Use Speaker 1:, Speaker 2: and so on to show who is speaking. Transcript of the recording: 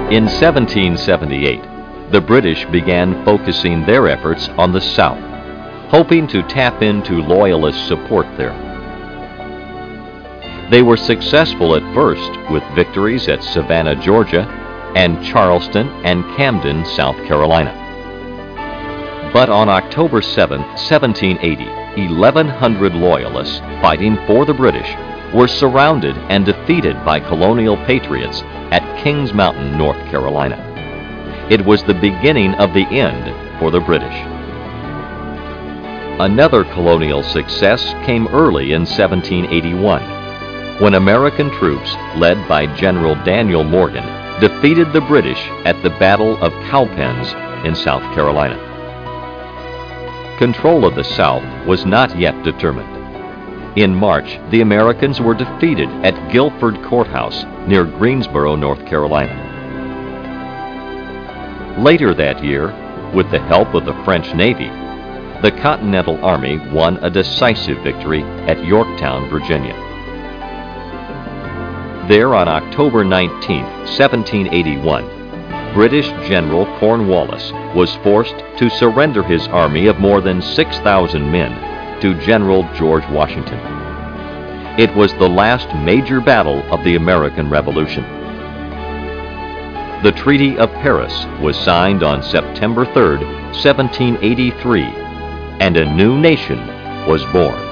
Speaker 1: In 1778, the British began focusing their efforts on the South, hoping to tap into Loyalist support there. They were successful at first with victories at Savannah, Georgia, and Charleston and Camden, South Carolina. But on October 7, 1780, 1,100 Loyalists fighting for the British were surrounded and defeated by colonial patriots at Kings Mountain, North Carolina. It was the beginning of the end for the British. Another colonial success came early in 1781, when American troops, led by General Daniel Morgan, defeated the British at the Battle of Cowpens in South Carolina. Control of the South was not yet determined. In March, the Americans were defeated at Guilford Courthouse near Greensboro, North Carolina. Later that year, with the help of the French Navy, the Continental Army won a decisive victory at Yorktown, Virginia. There on October 19, 1781, British General Cornwallis was forced to surrender his army of more than 6,000 men to General George Washington. It was the last major battle of the American Revolution. The Treaty of Paris was signed on September 3, 1783, and a new nation was born.